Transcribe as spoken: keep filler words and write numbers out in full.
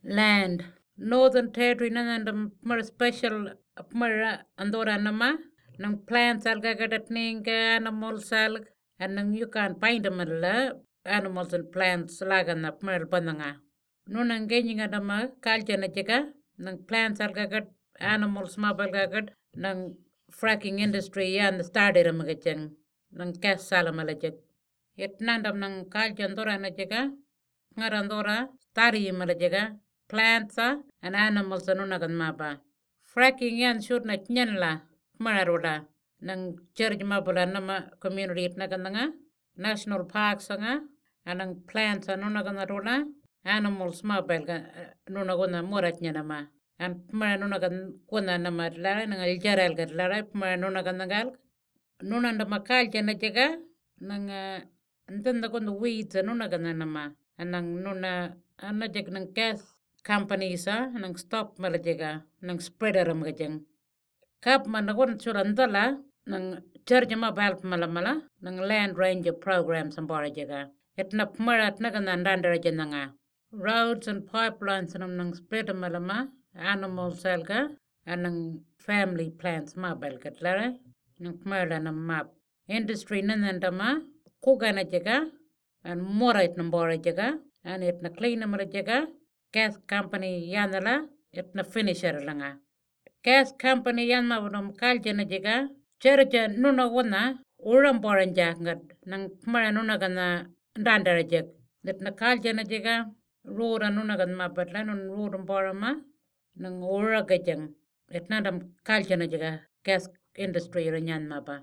land. Northern Territory nanandam more special more andora nama nang plants algagadat ning animals alg and nang you can find them animals and plants lagan up mer bananga. Nunang gaining adama culture na jega nang plants algagat animals mabalgagat nang fracking industry yan started amagachang nang kas salamalajak. Yet nandam nang culture andora na jega ngarandora tari malajega plants and animals anunagan mapa. Fracking yan shoot na nyan la mararoda nang church mabula nama community it nagananga national parks nga anang plants anunagan rola animals mabelga nunaguna murat nyanama and mara nunagan kuna nama lara nang aljaral gad lara mara nunagan nagal nunanda makal jana jaga nang ntanda kun weeds anunagan nama anang nuna anajag nang gas companies ah nang stop malajaga nang spreader am gajang kap managon surandala nang charge ma balp malamala nang land ranger programs am barajaga etna marat nagan andandara jananga roads and pipelines nang nang spreader malama animal selga anang family plants ma balgat lara nang mara na map industry nanandama kugana jaga and morait nam barajaga and etna clean nam jaga gas company yanala etna finisher langa gas company yan ma bonum kaljana jiga cherja nuna wana uram boranja ngat nang mara nuna gana dandara jek etna kaljana jiga rora nuna gan ma batla nun roram borama nang ura gajang etna dam kaljana jiga gas industry ranyan ma ba